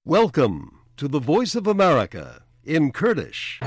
Welcome to the Voice of America in Kurdish.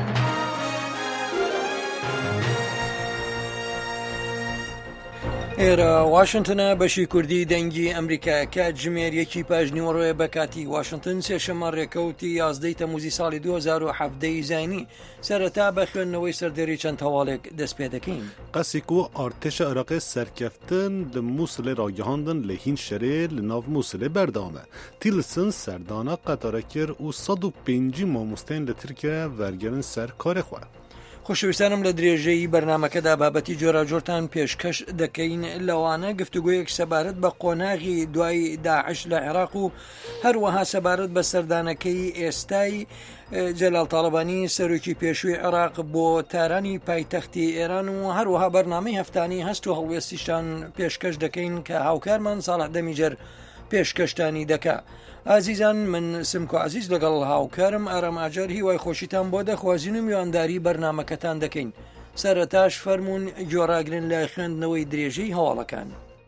ئێرە واشنتنە بەشی کوردی دەنگی ئەمریکا کات ژمێریەکی پاژنیوەڕۆیە بە کاتی واشنتن سێشەمە ڕێکەوتی 11 تەموزی ساڵی 2017 زانی سەرەتا بە خوێندنەوەی سەردەری چەند هەواڵێک دەست پێ دەکەین. قەسێک و ئارتێشە عێراقی سەرکەفتن لە مووسڵێ ڕاگەهاندن لە هین شەرێ لە ناو مووسڵێ بەردەوامە. تیلسن سەردانە قەتارە کرد و 150 مامۆستایان لە تورکیا وەرگرن سەر کارێ خوا. خۆشەویستانم لە درێژەی بەرنمەکەدا بابەتی جۆراجۆرتان پێشکەش دەکەین لەوانە گفتوگویەک سەبارەت بە قۆناغی دوای داعش لە عێراق و هەروەها سەبارەت بە سەردانەکەی ئێستای جەلال تاڵەبانی سەرۆکی پێشووی عێراق بۆ تارانی پایتەختی ئێران و هەروەها بەرنامەی هەفتانی هەست و هەڵوێستیشان پێشکەش دەکەین کە هاوکارمان ساڵح دەمیجەر پێشکەشتانی دەکا. ئازیزان من سمکۆ عزیز لەگەڵ هاوکارم ئارام ئاجار هیوای خۆشیتان بۆ دەخوازین و میوانداری بەرنمەکەتان دەکەین. سەرەتاش فەرموون گۆڕاگرن لە خوێندنەوەی درێژەی هەواڵەکان.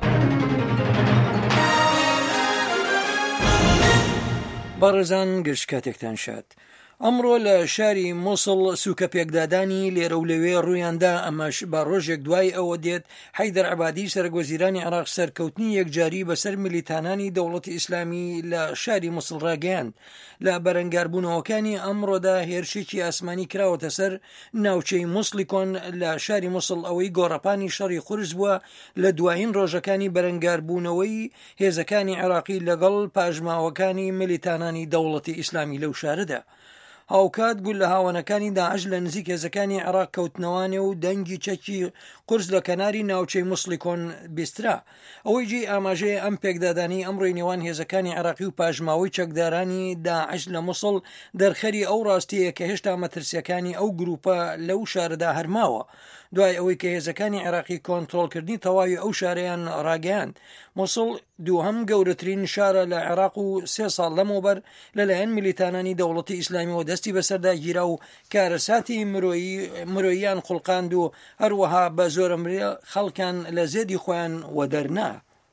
بەڕێزان گشت کاتێکتان شاد. ئەمڕۆ لە شاری مووسڵ سوکە پێکدادانی لێرە و لەوێ ڕوویاندا ئەمەش بە ڕۆژێک دوای ئەوە دێت حەیدەر عەبادی سەرۆکوەزیرانی عێراق سەرکەوتنی یەکجاری بەسەر میلیتانانی دەوڵەتی ئیسلامی لە شاری مووسڵ ڕاگەیاند. لە بەرەنگاربوونەوەکانی ئەمڕۆدا هێرشێکی ئاسمانی کراوەتە سەر ناوچەی مووسڵی کۆن لە شاری مووسڵ ئەوەی گۆڕەپانی شەڕی قورس بووە لە دوایین ڕۆژەکانی بەرەنگاربوونەوەی هێزەکانی عێراقی لەگەڵ پاژماوەکانی میلیتانانی دەوڵەتی ئیسلامی لەو شارەدا. هاوکات بوو لە هاوانەکانی داعش لە نزیک هێزەکانی عێراق کەوتنەوانێ و دەنگی چەکی قورس لە کەناری ناوچەی مووسڵی کۆن بیسترا. ئەوەی جێ ئاماژەیە ئەم پێکدادانی ئەمڕۆی نێوان هێزەکانی عێراقی و پاژماوەی چەکدارانی داعش لە مووسڵ دەرخەری ئەو ڕاستیەیە کە هێشتا مەترسیەکانی ئەو گروپە لەو شارەدا هەرماوە دوای ئەوەی کە هێزەکانی عێراقی کۆنتڕۆڵکردنی تەواوی ئەو شارەیان ڕاگەیاند. مووسڵ دووهەم گەورەترین شارە لە عێراق و 3 ساڵ لەمەوبەر لەلایەن میلیتانانی دەوڵەتی ئیسلامیەوە دەستی بەسەردا گیرا و کارەساتی مرۆییان خوڵقاند و هەروەها بە زۆرەمرێ خەڵکان لە زێدی خۆیان وەدەرنا.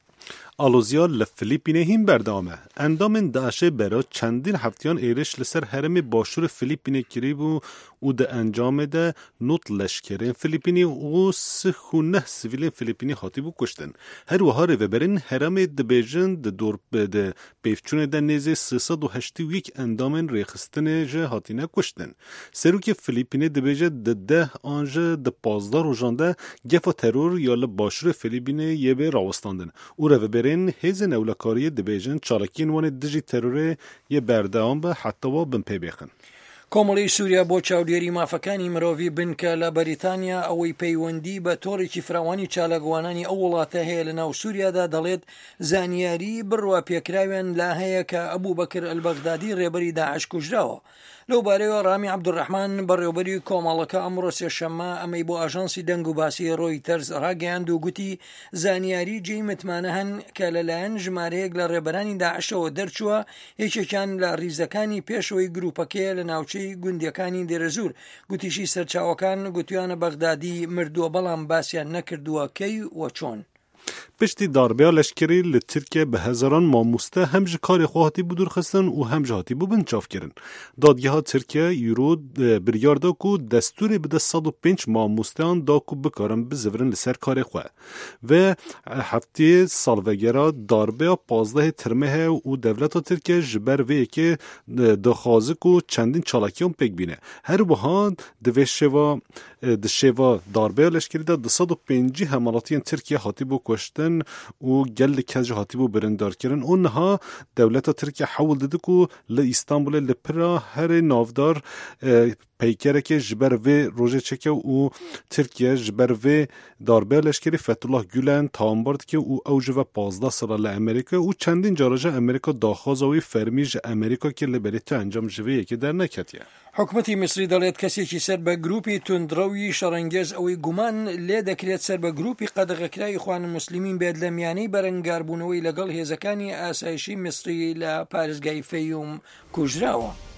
آلوزیا لە فلیپینە هین بەردەوامە. ئەندامên داعشê bera çendîn heftiyan êriş li ser herêmê başûrê Filîpînê kirîbû û di encamê de not leşkerên Filîpînî û 39 sivîlên Filîpînî hatîbû kuştin. Her wiha rêveberên herêmê dibêjin di pêvçûnê de nêzê 381 endamên rêxistinê ji hatîne kuştin. Serokê Filîpînê dibêje di 10 an ji di 15 rojan de gefa teror ya li başûrê Filîpînê yê bê rawestandin û rêveberên hêzên ewlekariyê dibêjin çalakiyên wanê dijî terorê yê berdewam be heta wa bin pêbêxin. کۆمەڵی سووریا بۆ چاودێری مافەکانی مرۆڤی بنکە لە بەریتانیا ئەوەی پەیوەندی بە تۆڕێکی فراوانی چالاکوانانی ئەو وڵاتە هەیە لە ناو سووریادا دەڵێت زانیاری بڕوا پێکراوێن لا هەیە کە ئەبوو بەکر ئەلبەغدادی ڕێبەری داعش کوژراوە. لەو بارەوە ڕامی عەبدوڕەحمان بەڕێوەبەری کۆمەڵەکە ئەمڕۆ سێشەممە ئەمەی بۆ ئاژانسی دەنگ و باسی ڕۆیتەرز ڕاگەیاند و گوتی زانیاری جێی متمانە هەن کە لەلایەن ژمارەیەک لە ڕێبەرانی داعشەوە دەرچووە یەکێکیان لە ریزەکانی پێشەوەی گروپەکەیە لە ناوچەی گوندیەکانی دێرەزور. گوتیشی سەرچاوەکان گوتیانە بەغدادی مردووە بەڵام باسییان نەکردووە کەی وە چۆن. پشتی داربەیە لەشکری لە تورکیا بە هەزاران مامۆستا هەم ji karê xwe hatîbû dûrxistin û hem ji hatîbû bin çavkirin. Dadgeha Tirkiye îro biryar da ku destûrê bide 105 mamosteyan da ku bikarin bizivrin li ser karê xwe. Ve hefteyê salvegera darbeya 15 tirme heye û devleta Tirkiye ji ber vê yekê dixwaze ku çendîn çalakiyan pêk bîne. Her wiha di şêva darbeya leşkerî de 205 hemalatiyên Tirkiye hatîbû کشتن و گل کج هاتیبو برندار کردن اونها دولت ترکیه حول داده کو ل استانبول لپرا هر نافدار پیکره که جبر و روژه چکه و ترکیه جبر و داربه لشکری فتولاه گولن تامبارد که او اوج و 15 سال لامریکا و چندین جارجه امریکا داخوازوی فرمیج امریکا که لبریت انجام جویه که در نکتیه. حکومەتی میسری دەڵێت کەسێکی سەر بە گروپی توندڕەوی شەڕەنگێز ئەوەی گومان لێ دەکرێت سەر بە گروپی قەدەغەکرای ئیخوان الموسلیمین بێت لە میانەی بەرەنگاربوونەوەی لەگەڵ هێزەکانی ئاسایشی میسری لە پارێزگای فەیوم کوژراوە.